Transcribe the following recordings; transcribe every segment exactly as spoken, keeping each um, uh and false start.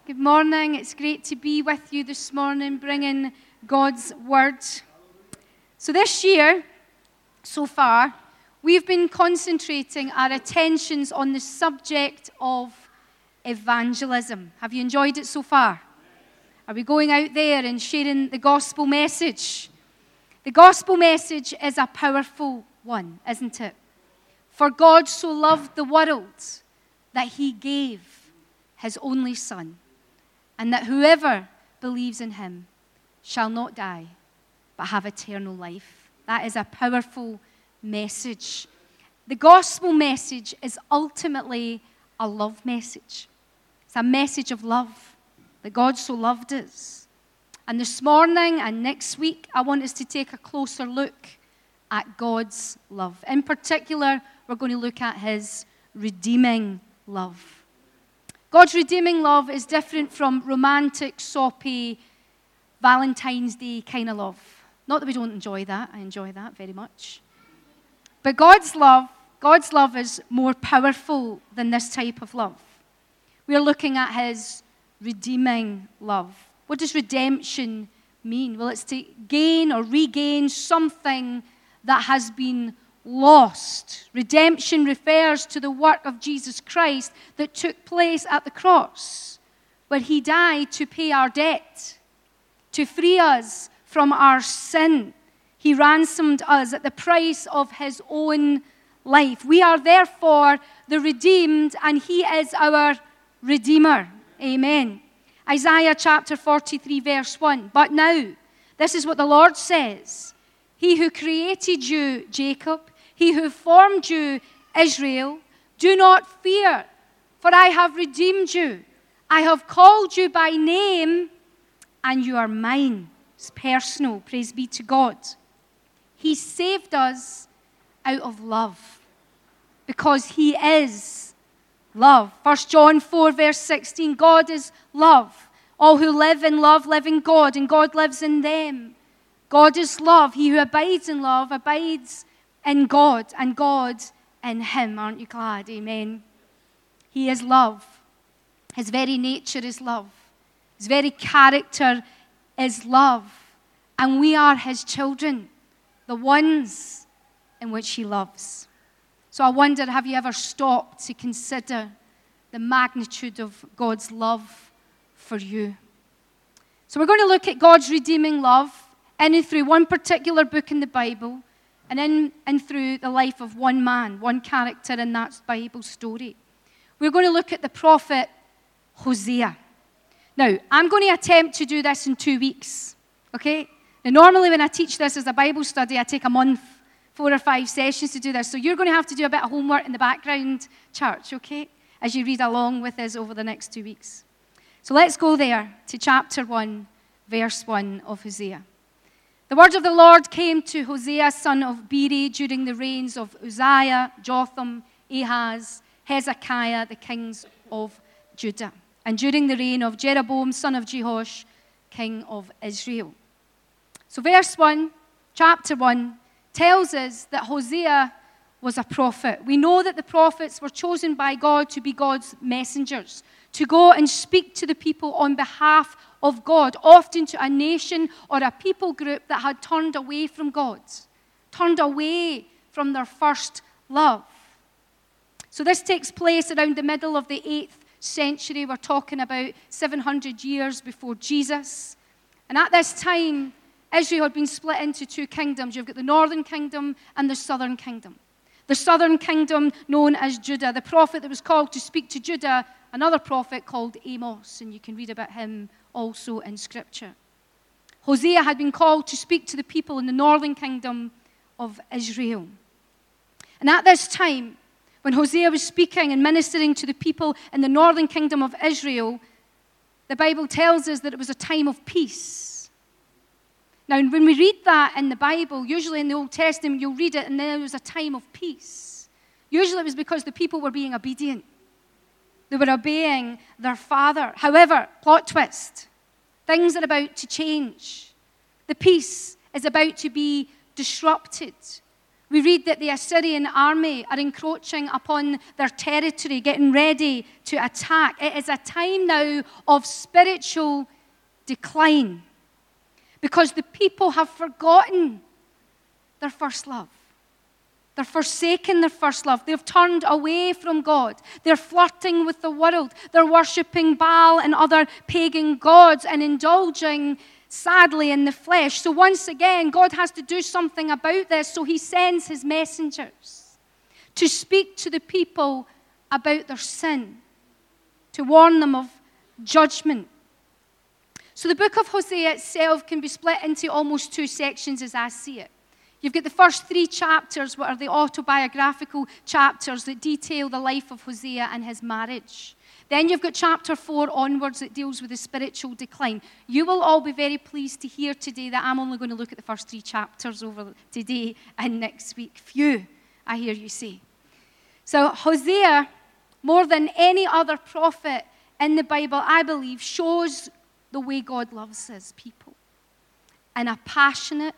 Good morning. It's great to be with you this morning, bringing God's Word. So this year, so far, we've been concentrating our attentions on the subject of evangelism. Have you enjoyed it so far? Are we going out there and sharing the gospel message? The gospel message is a powerful one, isn't it? For God so loved the world that he gave his only Son, and that whoever believes in him shall not die, but have eternal life. That is a powerful message. The gospel message is ultimately a love message. It's a message of love, that God so loved us. And this morning and next week, I want us to take a closer look at God's love. In particular, we're going to look at his redeeming love. God's redeeming love is different from romantic, soppy, Valentine's Day kind of love. Not that we don't enjoy that. I enjoy that very much. But God's love, God's love is more powerful than this type of love. We are looking at his redeeming love. What does redemption mean? Well, it's to gain or regain something that has been lost. Redemption refers to the work of Jesus Christ that took place at the cross, where he died to pay our debt, to free us from our sin. He ransomed us at the price of his own life. We are therefore the redeemed, and he is our Redeemer. Amen. Isaiah chapter forty-three, verse one. But now, this is what the Lord says. He who created you, Jacob, he who formed you, Israel, do not fear, for I have redeemed you. I have called you by name, and you are mine. It's personal. Praise be to God. He saved us out of love, because he is love. First John four, verse sixteen, God is love. All who live in love live in God, and God lives in them. God is love. He who abides in love abides in God, and God in him. Aren't you glad? Amen. He is love. His very nature is love. His very character is love. And we are his children, the ones in which he loves. So I wonder, have you ever stopped to consider the magnitude of God's love for you? So we're going to look at God's redeeming love in and through one particular book in the Bible, and in and through the life of one man, one character in that Bible story. We're going to look at the prophet Hosea. Now, I'm going to attempt to do this in two weeks, okay? Now, normally when I teach this as a Bible study, I take a month, four or five sessions to do this. So you're going to have to do a bit of homework in the background, church, okay? As you read along with us over the next two weeks. So let's go there to chapter one, verse one of Hosea. The word of the Lord came to Hosea, son of Beeri, during the reigns of Uzziah, Jotham, Ahaz, Hezekiah, the kings of Judah, and during the reign of Jeroboam, son of Jehoash, king of Israel. So verse one, chapter one, tells us that Hosea was a prophet. We know that the prophets were chosen by God to be God's messengers, to go and speak to the people on behalf of God, often to a nation or a people group that had turned away from God, turned away from their first love. So this takes place around the middle of the eighth century. We're talking about seven hundred years before Jesus. And at this time, Israel had been split into two kingdoms. You've got the northern kingdom and the southern kingdom. The southern kingdom known as Judah. The prophet that was called to speak to Judah, another prophet called Amos, and you can read about him also in Scripture. Hosea had been called to speak to the people in the northern kingdom of Israel. And at this time, when Hosea was speaking and ministering to the people in the northern kingdom of Israel, the Bible tells us that it was a time of peace. Now, when we read that in the Bible, usually in the Old Testament, you'll read it and then there was a time of peace. Usually it was because the people were being obedient. They were obeying their father. However, plot twist, things are about to change. The peace is about to be disrupted. We read that the Assyrian army are encroaching upon their territory, getting ready to attack. It is a time now of spiritual decline because the people have forgotten their first love. They're forsaken their first love. They've turned away from God. They're flirting with the world. They're worshipping Baal and other pagan gods and indulging, sadly, in the flesh. So once again, God has to do something about this. So he sends his messengers to speak to the people about their sin, to warn them of judgment. So the book of Hosea itself can be split into almost two sections as I see it. You've got the first three chapters, what are the autobiographical chapters that detail the life of Hosea and his marriage. Then you've got chapter four onwards that deals with the spiritual decline. You will all be very pleased to hear today that I'm only going to look at the first three chapters over today and next week. Phew, I hear you say. So Hosea, more than any other prophet in the Bible, I believe, shows the way God loves his people in a passionate,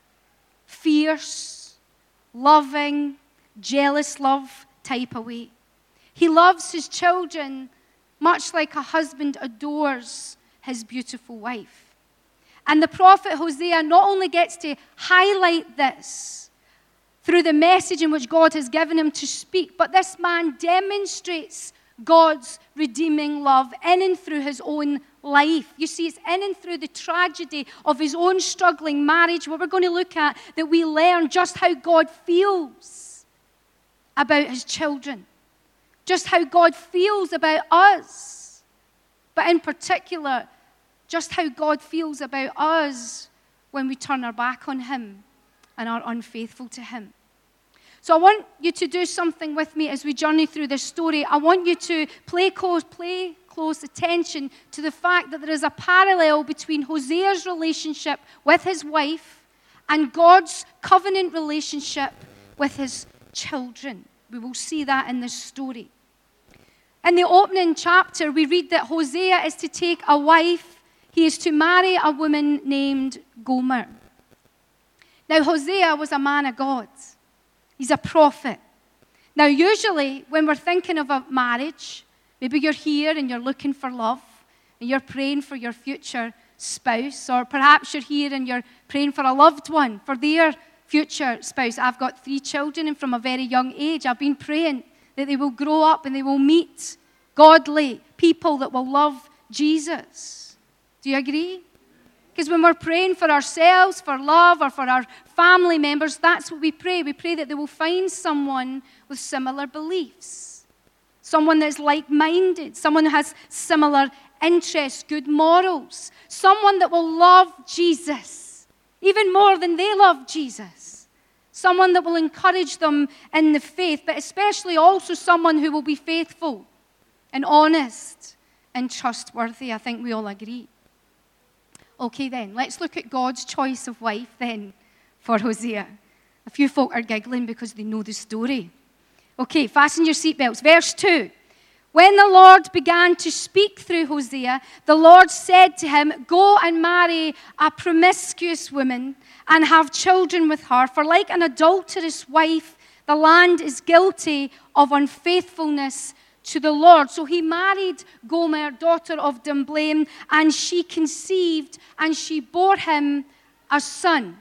fierce, loving, jealous love type of way. He loves his children much like a husband adores his beautiful wife. And the prophet Hosea not only gets to highlight this through the message in which God has given him to speak, but this man demonstrates God's redeeming love in and through his own life. You see, it's in and through the tragedy of his own struggling marriage, where we're going to look at, that we learn just how God feels about his children, just how God feels about us, but in particular, just how God feels about us when we turn our back on him and are unfaithful to him. So I want you to do something with me as we journey through this story. I want you to play close, play close attention to the fact that there is a parallel between Hosea's relationship with his wife and God's covenant relationship with his children. We will see that in this story. In the opening chapter, we read that Hosea is to take a wife. He is to marry a woman named Gomer. Now, Hosea was a man of God. He's a prophet. Now, usually, when we're thinking of a marriage, maybe you're here and you're looking for love, and you're praying for your future spouse, or perhaps you're here and you're praying for a loved one, for their future spouse. I've got three children, and from a very young age, I've been praying that they will grow up and they will meet godly people that will love Jesus. Do you agree? Because when we're praying for ourselves, for love, or for our family members, that's what we pray. We pray that they will find someone with similar beliefs, someone that's like-minded, someone who has similar interests, good morals, someone that will love Jesus even more than they love Jesus, someone that will encourage them in the faith, but especially also someone who will be faithful and honest and trustworthy. I think we all agree. Okay then, let's look at God's choice of wife then for Hosea. A few folk are giggling because they know the story. Okay, fasten your seatbelts. Verse two. When the Lord began to speak through Hosea, the Lord said to him, "Go and marry a promiscuous woman and have children with her, for like an adulterous wife, the land is guilty of unfaithfulness to the Lord." So he married Gomer, daughter of Diblaim, and she conceived, and she bore him a son.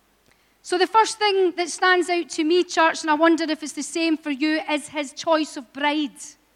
So the first thing that stands out to me, church, and I wonder if it's the same for you, is his choice of bride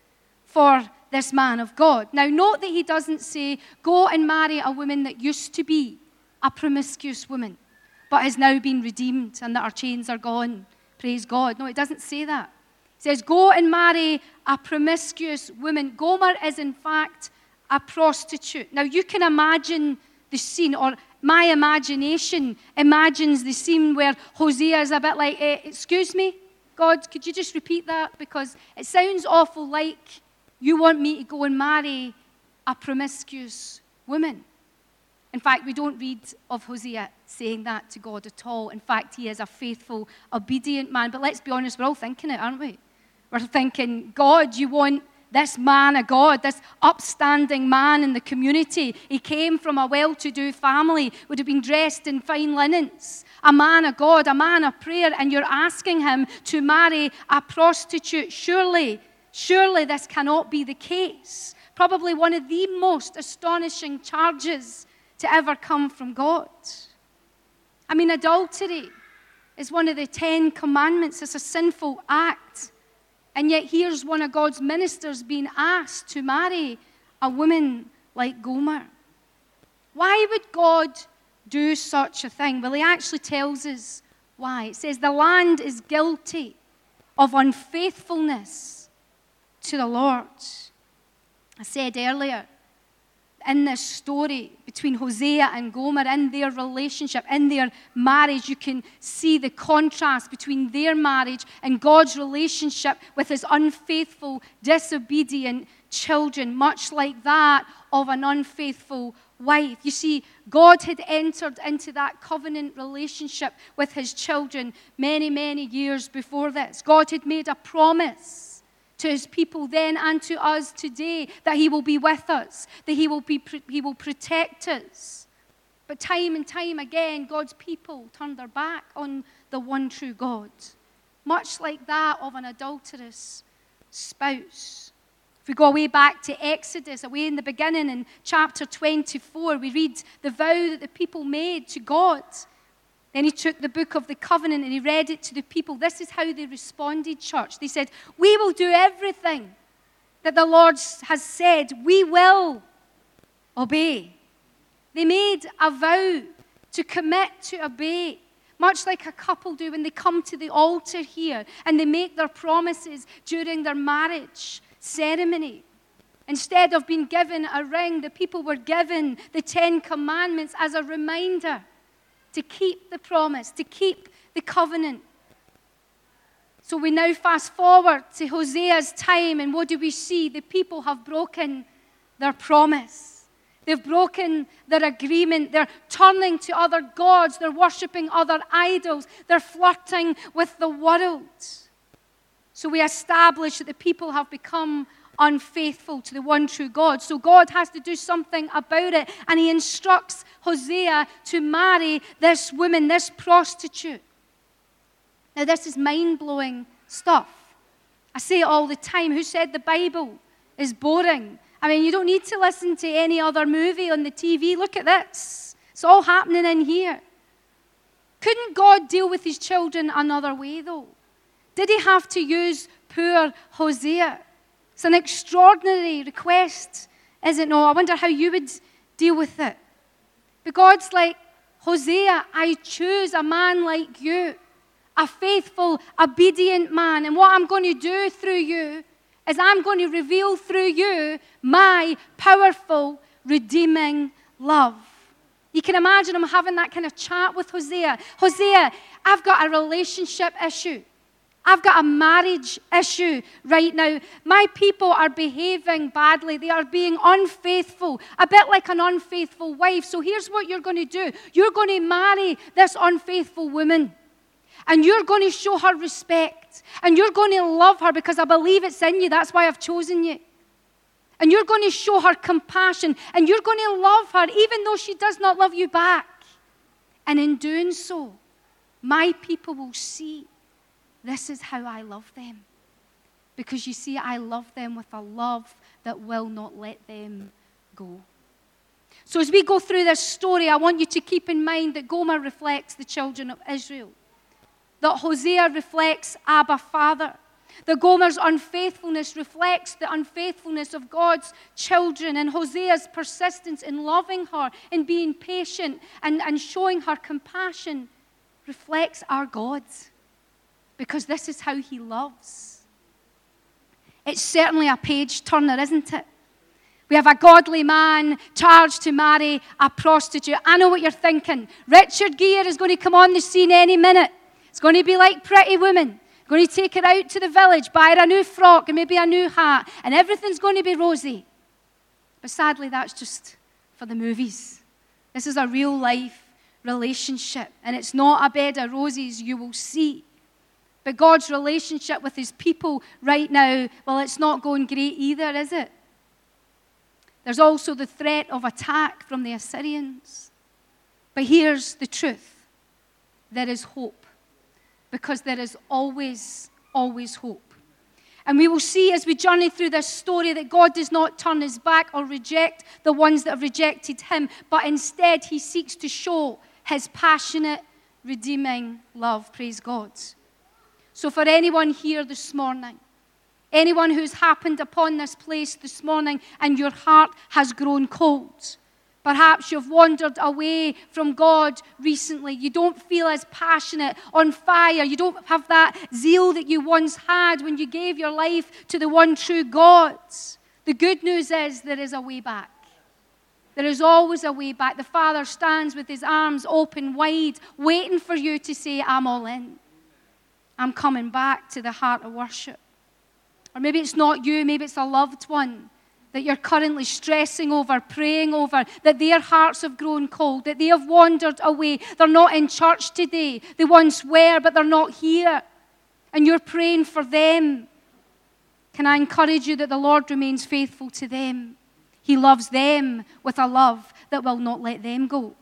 for this man of God. Now, note that he doesn't say, go and marry a woman that used to be a promiscuous woman, but has now been redeemed and that her chains are gone. Praise God. No, it doesn't say that. It says, go and marry a promiscuous woman. Gomer is, in fact, a prostitute. Now, you can imagine the scene, or my imagination imagines the scene where Hosea is a bit like, eh, excuse me, God, could you just repeat that? Because it sounds awful like you want me to go and marry a promiscuous woman. In fact, we don't read of Hosea saying that to God at all. In fact, he is a faithful, obedient man. But let's be honest, we're all thinking it, aren't we? We're thinking, God, you want this man of God, this upstanding man in the community. He came from a well-to-do family, would have been dressed in fine linens. A man of God, a man of prayer, and you're asking him to marry a prostitute. Surely, surely this cannot be the case. Probably one of the most astonishing charges to ever come from God. I mean, adultery is one of the Ten Commandments. It's a sinful act. And yet here's one of God's ministers being asked to marry a woman like Gomer. Why would God do such a thing? Well, he actually tells us why. It says the land is guilty of unfaithfulness to the Lord. I said earlier, in this story between Hosea and Gomer, in their relationship, in their marriage, you can see the contrast between their marriage and God's relationship with his unfaithful, disobedient children, much like that of an unfaithful wife. You see, God had entered into that covenant relationship with his children many, many years before this. God had made a promise to his people then and to us today, that he will be with us, that he will be he will protect us. But time and time again, God's people turned their back on the one true God, much like that of an adulterous spouse. If we go way back to Exodus, away in the beginning in chapter twenty-four, we read the vow that the people made to God. Then he took the book of the covenant and he read it to the people. This is how they responded, church. They said, we will do everything that the Lord has said. We will obey. They made a vow to commit to obey, much like a couple do when they come to the altar here and they make their promises during their marriage ceremony. Instead of being given a ring, the people were given the Ten Commandments as a reminder to keep the promise, to keep the covenant. So we now fast forward to Hosea's time, and what do we see? The people have broken their promise. They've broken their agreement. They're turning to other gods. They're worshiping other idols. They're flirting with the world. So we establish that the people have become unfaithful to the one true God. So God has to do something about it, and he instructs Hosea to marry this woman, this prostitute. Now this is mind-blowing stuff. I say it all the time. Who said the Bible is boring? I mean, you don't need to listen to any other movie on the T V. Look at this. It's all happening in here. Couldn't God deal with his children another way, though? Did he have to use poor Hosea? It's an extraordinary request, is it not? I wonder how you would deal with it. But God's like, Hosea, I choose a man like you, a faithful, obedient man. And what I'm going to do through you is I'm going to reveal through you my powerful, redeeming love. You can imagine him having that kind of chat with Hosea. Hosea, I've got a relationship issue. I've got a marriage issue right now. My people are behaving badly. They are being unfaithful, a bit like an unfaithful wife. So here's what you're going to do. You're going to marry this unfaithful woman. And you're going to show her respect. And you're going to love her because I believe it's in you. That's why I've chosen you. And you're going to show her compassion. And you're going to love her even though she does not love you back. And in doing so, my people will see this is how I love them. Because you see, I love them with a love that will not let them go. So as we go through this story, I want you to keep in mind that Gomer reflects the children of Israel. That Hosea reflects Abba, Father. That Gomer's unfaithfulness reflects the unfaithfulness of God's children. And Hosea's persistence in loving her, in being patient and, and showing her compassion reflects our God. Because this is how he loves. It's certainly a page turner, isn't it? We have a godly man charged to marry a prostitute. I know what you're thinking. Richard Gere is going to come on the scene any minute. It's going to be like Pretty Woman. Going to take her out to the village, buy her a new frock and maybe a new hat, and everything's going to be rosy. But sadly, that's just for the movies. This is a real life relationship, and it's not a bed of roses you will see. But God's relationship with his people right now, well, it's not going great either, is it? There's also the threat of attack from the Assyrians. But here's the truth. There is hope. Because there is always, always hope. And we will see as we journey through this story that God does not turn his back or reject the ones that have rejected him, but instead he seeks to show his passionate, redeeming love. Praise God. So for anyone here this morning, anyone who's happened upon this place this morning and your heart has grown cold, perhaps you've wandered away from God recently. You don't feel as passionate, on fire. You don't have that zeal that you once had when you gave your life to the one true God. The good news is there is a way back. There is always a way back. The Father stands with his arms open wide, waiting for you to say, I'm all in. I'm coming back to the heart of worship. Or maybe it's not you, maybe it's a loved one that you're currently stressing over, praying over, that their hearts have grown cold, that they have wandered away. They're not in church today. They once were, but they're not here. And you're praying for them. Can I encourage you that the Lord remains faithful to them? He loves them with a love that will not let them go.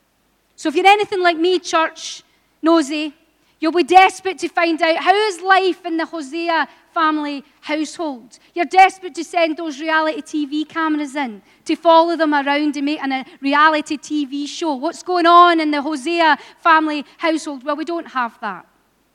So if you're anything like me, church, nosy, you'll be desperate to find out how is life in the Hosea family household. You're desperate to send those reality T V cameras in, to follow them around and make a reality T V show. What's going on in the Hosea family household? Well, we don't have that.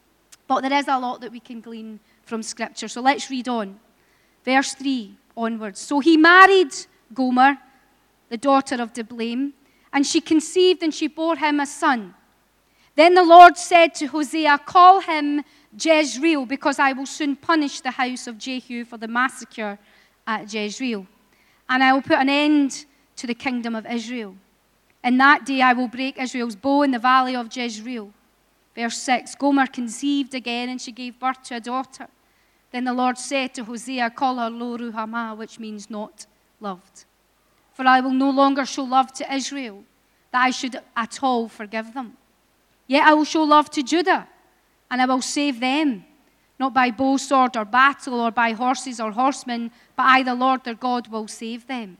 But there is a lot that we can glean from Scripture. So let's read on. Verse three onwards. So he married Gomer, the daughter of Diblaim, and she conceived and she bore him a son. Then the Lord said to Hosea, call him Jezreel, because I will soon punish the house of Jehu for the massacre at Jezreel. And I will put an end to the kingdom of Israel. In that day I will break Israel's bow in the valley of Jezreel. Verse six, Gomer conceived again and she gave birth to a daughter. Then the Lord said to Hosea, call her Lo Ruhamah, which means not loved. For I will no longer show love to Israel, that I should at all forgive them. Yet I will show love to Judah, and I will save them, not by bow, sword, or battle, or by horses or horsemen, but I, the Lord their God, will save them.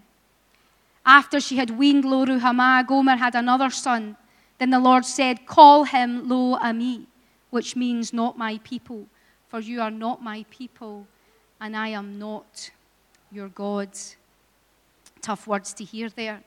After she had weaned Lo Ruhamah, Gomer had another son. Then the Lord said, call him Lo Ami, which means not my people, for you are not my people, and I am not your God. Tough words to hear there.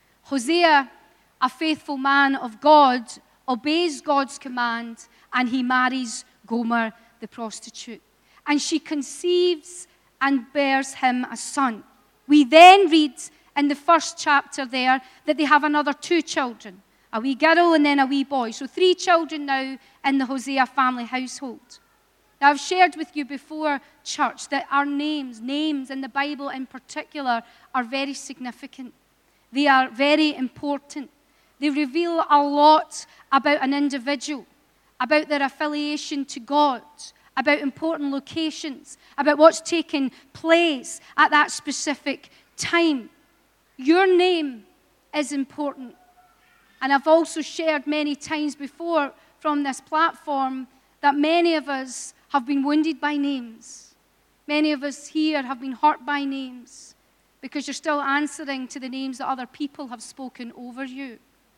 Hosea, a faithful man of God, obeys God's command, and he marries Gomer, the prostitute. And she conceives and bears him a son. We then read in the first chapter there that they have another two children, a wee girl and then a wee boy. So three children now in the Hosea family household. Now I've shared with you before, church, that our names, names in the Bible in particular, are very significant. They are very important. They reveal a lot about an individual, about their affiliation to God, about important locations, about what's taken place at that specific time. Your name is important. And I've also shared many times before from this platform that many of us have been wounded by names. Many of us here have been hurt by names because you're still answering to the names that other people have spoken over you.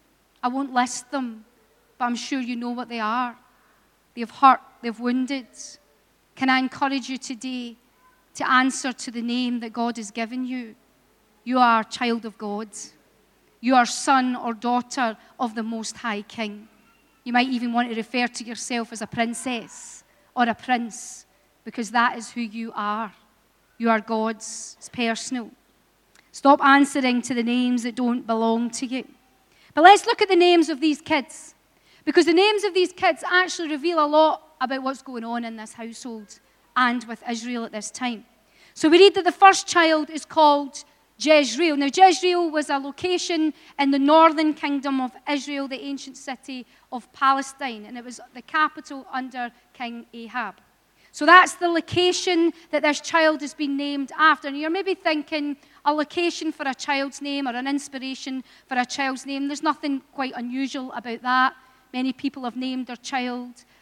I won't list them, but I'm sure you know what they are. They've hurt, they've wounded. Can I encourage you today to answer to the name that God has given you? You are a child of God. You are son or daughter of the Most High King. You might even want to refer to yourself as a princess or a prince, because that is who you are. You are God's. It's personal. Stop answering to the names that don't belong to you. But let's look at the names of these kids, because the names of these kids actually reveal a lot about what's going on in this household and with Israel at this time. So we read that the first child is called Jezreel. Now, Jezreel was a location in the northern kingdom of Israel, the ancient city of Palestine, and it was the capital under King Ahab. So that's the location that this child has been named after. And you're maybe thinking, a location for a child's name or an inspiration for a child's name. There's nothing quite unusual about that. Many people have named their child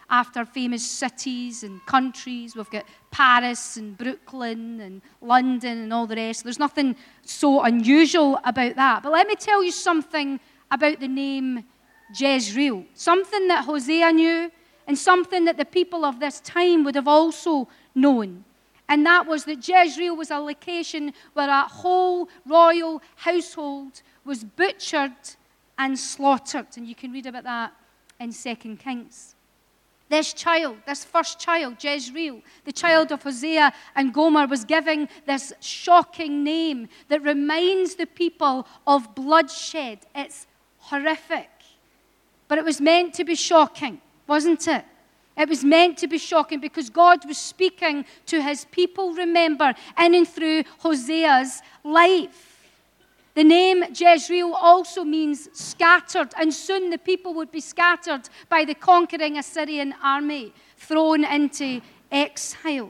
after famous cities and countries. We've got Paris and Brooklyn and London and all the rest. There's nothing so unusual about that. But let me tell you something about the name Jezreel. Something that Hosea knew and something that the people of this time would have also known. And that was that Jezreel was a location where a whole royal household was butchered and slaughtered. And you can read about that in Second Kings. This child, this first child, Jezreel, the child of Hosea and Gomer, was given this shocking name that reminds the people of bloodshed. It's horrific. But it was meant to be shocking, wasn't it? It was meant to be shocking because God was speaking to his people, remember, in and through Hosea's life. The name Jezreel also means scattered, and soon the people would be scattered by the conquering Assyrian army, thrown into exile.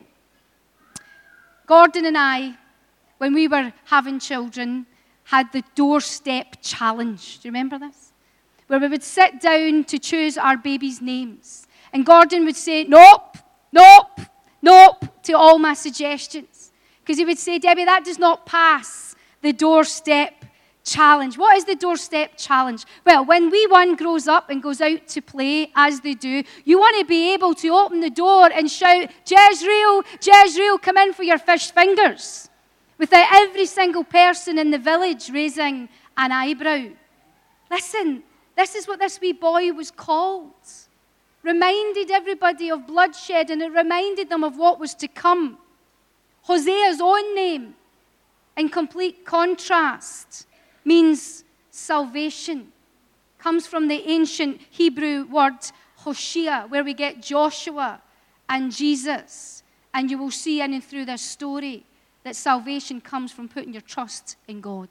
Gordon and I, when we were having children, had the doorstep challenge. Do you remember this? Where we would sit down to choose our babies' names. And Gordon would say, nope, nope, nope, to all my suggestions. Because he would say, Debbie, that does not pass the doorstep challenge. What is the doorstep challenge? Well, when wee one grows up and goes out to play, as they do, you want to be able to open the door and shout, Jezreel, Jezreel, come in for your fish fingers, without every single person in the village raising an eyebrow. Listen, this is what this wee boy was called. Reminded everybody of bloodshed, and it reminded them of what was to come. Hosea's own name, in complete contrast, means salvation. Comes from the ancient Hebrew word Hoshea, where we get Joshua and Jesus. And you will see in and through this story that salvation comes from putting your trust in God.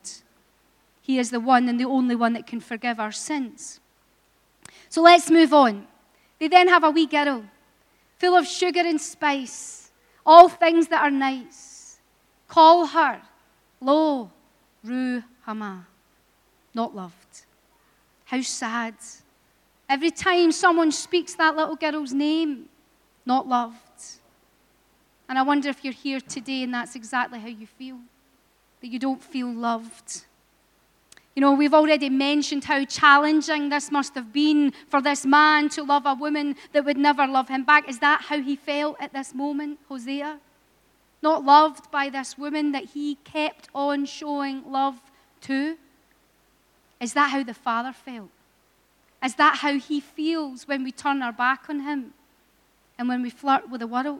He is the one and the only one that can forgive our sins. So let's move on. They then have a wee girl, full of sugar and spice, all things that are nice. Call her Lo Ruhamah, not loved. How sad. Every time someone speaks that little girl's name, not loved. And I wonder if you're here today and that's exactly how you feel, that you don't feel loved. You know, we've already mentioned how challenging this must have been for this man to love a woman that would never love him back. Is that how he felt at this moment, Hosea? Not loved by this woman that he kept on showing love to? Is that how the father felt? Is that how he feels when we turn our back on him and when we flirt with the world?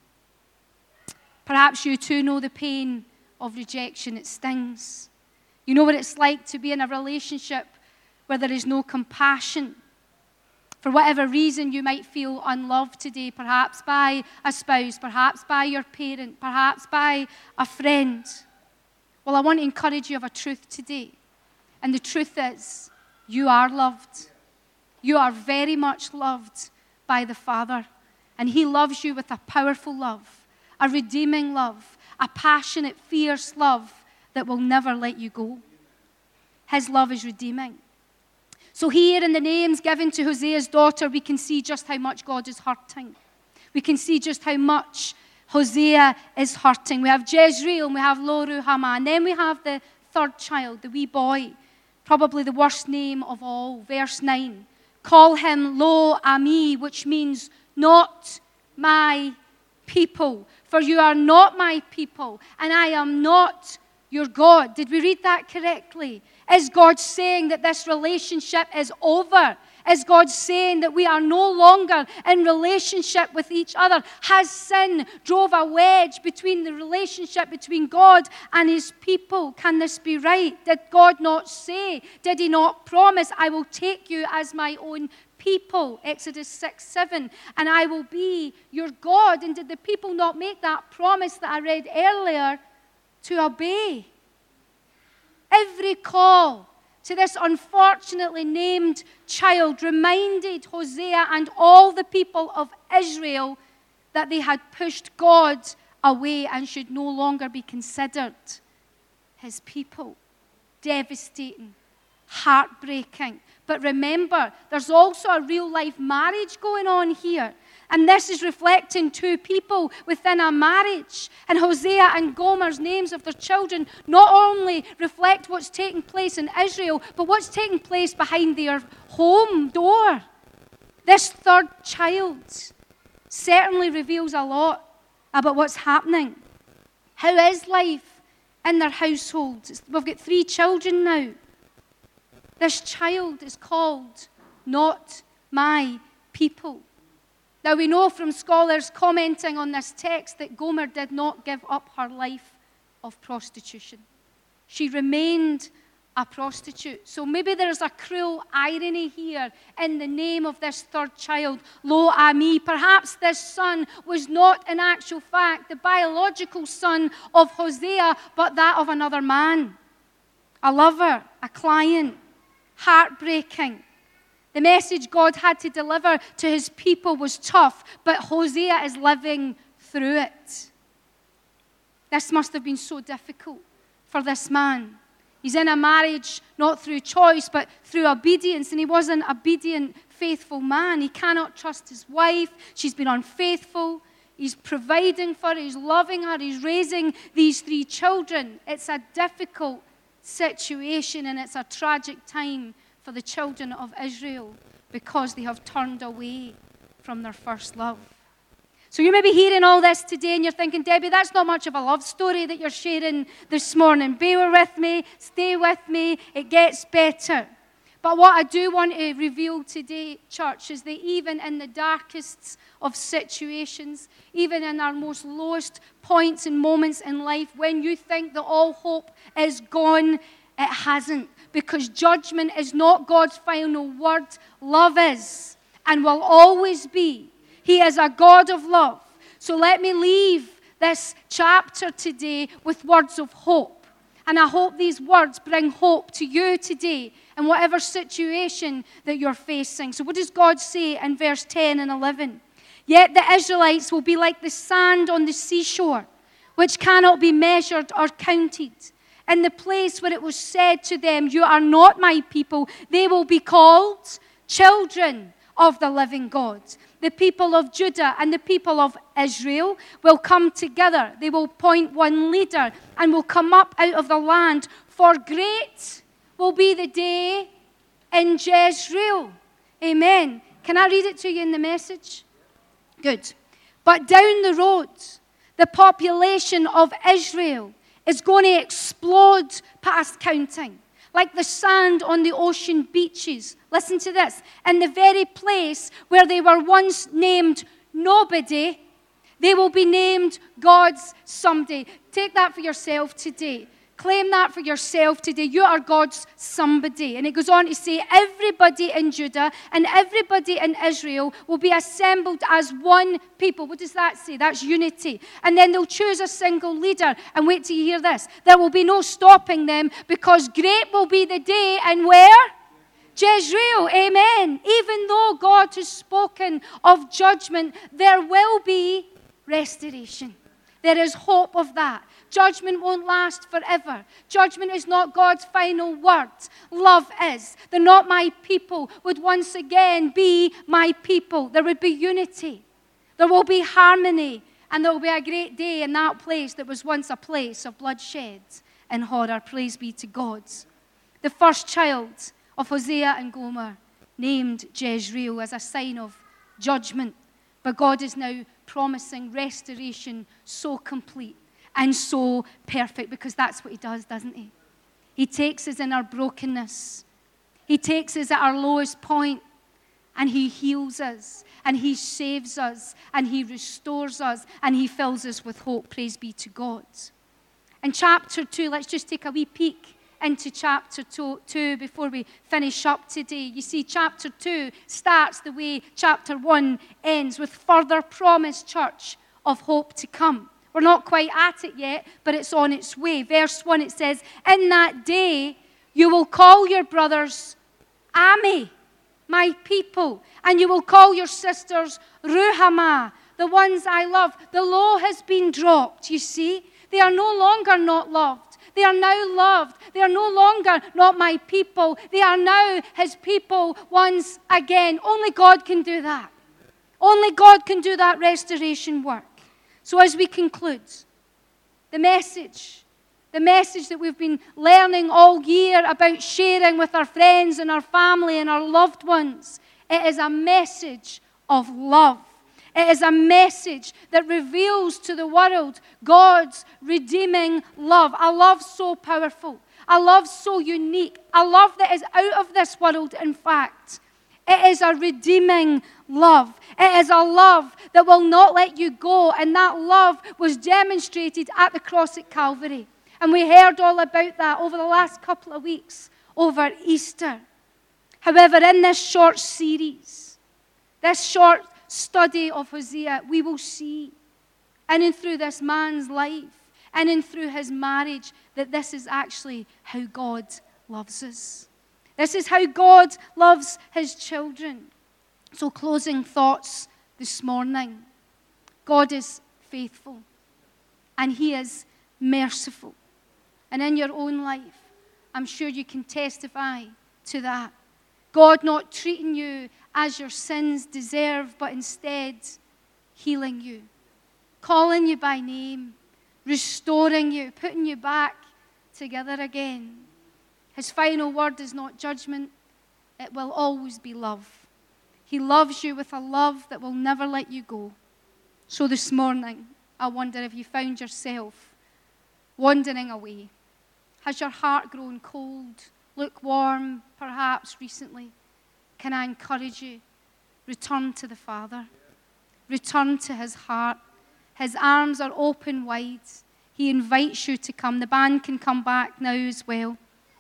Perhaps you too know the pain of rejection. It stings. You know what it's like to be in a relationship where there is no compassion. For whatever reason, you might feel unloved today, perhaps by a spouse, perhaps by your parent, perhaps by a friend. Well, I want to encourage you of a truth today. And the truth is, you are loved. You are very much loved by the Father. And he loves you with a powerful love, a redeeming love, a passionate, fierce love that will never let you go. His love is redeeming. So here in the names given to Hosea's daughter, we can see just how much God is hurting. We can see just how much Hosea is hurting. We have Jezreel and we have Lo Ruhamah. And then we have the third child, the wee boy, probably the worst name of all. Verse nine. Call him Lo Ami, which means not my people. For you are not my people, and I am not your God. Did we read that correctly? Is God saying that this relationship is over? Is God saying that we are no longer in relationship with each other? Has sin drove a wedge between the relationship between God and his people? Can this be right? Did God not say, did he not promise, I will take you as my own people? Exodus six seven, and I will be your God. And did the people not make that promise that I read earlier to obey? Every call to this unfortunately named child reminded Hosea and all the people of Israel that they had pushed God away and should no longer be considered his people. Devastating. heartbreaking. But remember, there's also a real-life marriage going on here. And this is reflecting two people within a marriage. And Hosea and Gomer's names of their children not only reflect what's taking place in Israel, but what's taking place behind their home door. This third child certainly reveals a lot about what's happening. How is life in their household? We've got three children now. This child is called Not My People. Now we know from scholars commenting on this text that Gomer did not give up her life of prostitution. She remained a prostitute. So maybe there's a cruel irony here in the name of this third child, Lo Ami. Perhaps this son was not in actual fact the biological son of Hosea, but that of another man. A lover, a client, heartbreaking. The message God had to deliver to his people was tough, but Hosea is living through it. This must have been so difficult for this man. He's in a marriage not through choice, but through obedience, and he was an obedient, faithful man. He cannot trust his wife. She's been unfaithful. He's providing for her. He's loving her. He's raising these three children. It's a difficult situation, and it's a tragic time for the children of Israel because they have turned away from their first love. So you may be hearing all this today and you're thinking, Debbie, that's not much of a love story that you're sharing this morning. Bear with me, stay with me, it gets better. But what I do want to reveal today, church, is that even in the darkest of situations, even in our most lowest points and moments in life, when you think that all hope is gone, it hasn't. Because judgment is not God's final word. Love is and will always be. He is a God of love. So let me leave this chapter today with words of hope. And I hope these words bring hope to you today in whatever situation that you're facing. So what does God say in verse ten and eleven? Yet the Israelites will be like the sand on the seashore, which cannot be measured or counted. In the place where it was said to them, you are not my people, they will be called children of the living God. The people of Judah and the people of Israel will come together. They will appoint one leader and will come up out of the land. For great will be the day in Jezreel. Amen. Can I read it to you in the Message? Good. But down the road, the population of Israel is going to explode past counting, like the sand on the ocean beaches. Listen to this. In the very place where they were once named nobody, they will be named God's someday. Take that for yourself today. Claim that for yourself today. You are God's somebody. And it goes on to say, everybody in Judah and everybody in Israel will be assembled as one people. What does that say? That's unity. And then they'll choose a single leader. And wait till you hear this. There will be no stopping them, because great will be the day. And where? Jezreel. Amen. Even though God has spoken of judgment, there will be restoration. There is hope of that. Judgment won't last forever. Judgment is not God's final word. Love is. The not my people would once again be my people. There would be unity. There will be harmony. And there will be a great day in that place that was once a place of bloodshed and horror. Praise be to God. The first child of Hosea and Gomer, named Jezreel, as a sign of judgment. But God is now promising restoration so complete and so perfect, because that's what he does, doesn't he? He takes us in our brokenness. He takes us at our lowest point, and he heals us, and he saves us, and he restores us, and he fills us with hope. Praise be to God. In chapter two, let's just take a wee peek into chapter two, two before we finish up today. You see, chapter two starts the way chapter one ends, with further promise, church, of hope to come. We're not quite at it yet, but it's on its way. Verse one, it says, in that day you will call your brothers Ami, my people, and you will call your sisters Ruhamah, the ones I love. The law has been dropped, you see. They are no longer not loved. They are now loved. They are no longer not my people. They are now his people once again. Only God can do that. Only God can do that restoration work. So as we conclude, the message, the message that we've been learning all year about sharing with our friends and our family and our loved ones, it is a message of love. It is a message that reveals to the world God's redeeming love. A love so powerful. A love so unique. A love that is out of this world, in fact. It is a redeeming love. It is a love that will not let you go. And that love was demonstrated at the cross at Calvary. And we heard all about that over the last couple of weeks, over Easter. However, in this short series, this short study of Hosea, we will see, in and through this man's life, in and through his marriage, that this is actually how God loves us. This is how God loves his children. So closing thoughts this morning. God is faithful, and he is merciful. And in your own life, I'm sure you can testify to that. God not treating you as your sins deserve, but instead healing you, calling you by name, restoring you, putting you back together again. His final word is not judgment. It will always be love. He loves you with a love that will never let you go. So this morning, I wonder if you found yourself wandering away. Has your heart grown cold, lukewarm, perhaps recently? Can I encourage you? Return to the Father. Return to his heart. His arms are open wide. He invites you to come. The band can come back now as well.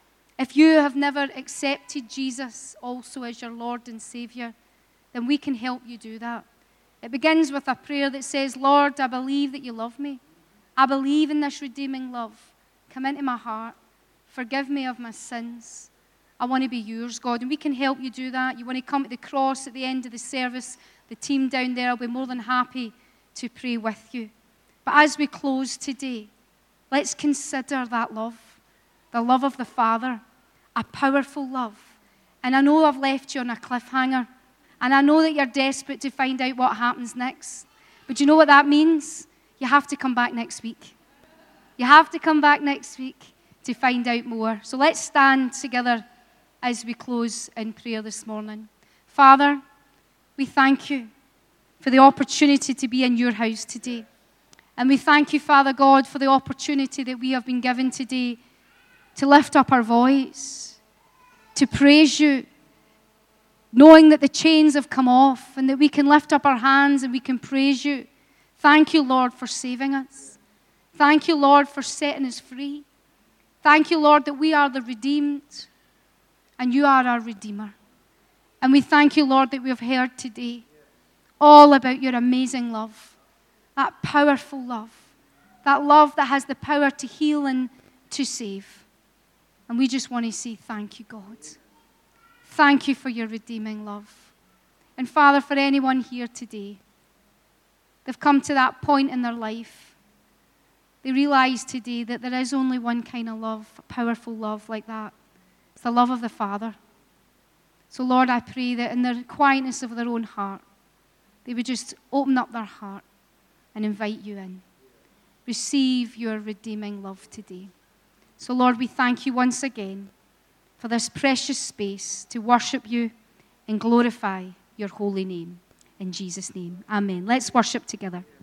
If you have never accepted Jesus also as your Lord and Savior, then we can help you do that. It begins with a prayer that says, Lord, I believe that you love me. I believe in this redeeming love. Come into my heart. Forgive me of my sins. I want to be yours, God. And we can help you do that. You want to come to the cross at the end of the service. The team down there will be more than happy to pray with you. But as we close today, let's consider that love. The love of the Father. A powerful love. And I know I've left you on a cliffhanger. And I know that you're desperate to find out what happens next. But you know what that means? You have to come back next week. You have to come back next week to find out more. So let's stand together as we close in prayer this morning. Father, we thank you for the opportunity to be in your house today. And we thank you, Father God, for the opportunity that we have been given today to lift up our voice, to praise you, knowing that the chains have come off and that we can lift up our hands and we can praise you. Thank you, Lord, for saving us. Thank you, Lord, for setting us free. Thank you, Lord, that we are the redeemed and you are our Redeemer. And we thank you, Lord, that we have heard today all about your amazing love, that powerful love, that love that has the power to heal and to save. And we just want to say thank you, God. Thank you for your redeeming love. And Father, for anyone here today, they've come to that point in their life. They realize today that there is only one kind of love, a powerful love like that. It's the love of the Father. So Lord, I pray that in the quietness of their own heart, they would just open up their heart and invite you in. Receive your redeeming love today. So Lord, we thank you once again for this precious space to worship you and glorify your holy name. In Jesus' name, amen. Let's worship together.